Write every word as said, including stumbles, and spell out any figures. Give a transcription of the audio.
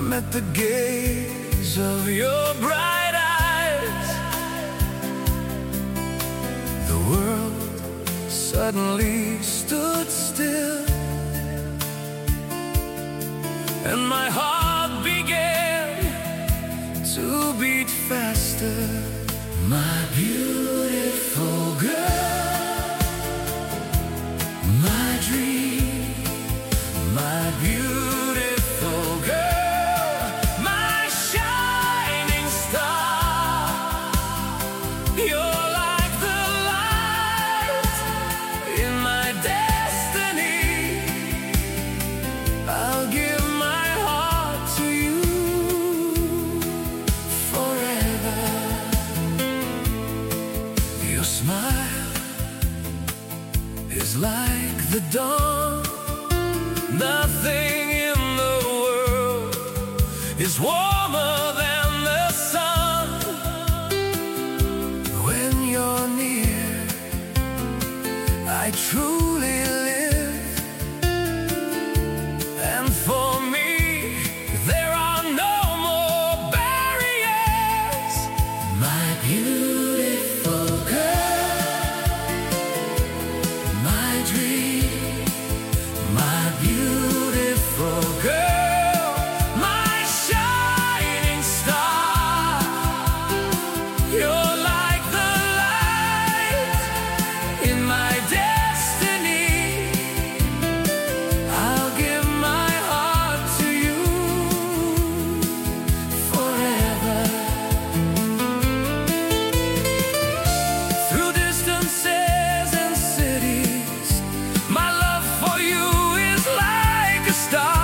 met the gaze of your bright eyes. The world suddenly stood still, and my heart began to beat faster. My beautiful girl, my dream, my beautiful girl, my shining star. You're like the light in my destiny. I'll give my heart to you forever. Your smile is like the dawn. Nothing in the world is warmer than the sun. When you're near, I truly live, and for me there are no more barriers. My beautiful girl, my dream, my beautiful girl, my shining star. You're like the light in my destiny. I'll give my heart to you forever. Through distances and cities, my love for you is like a star.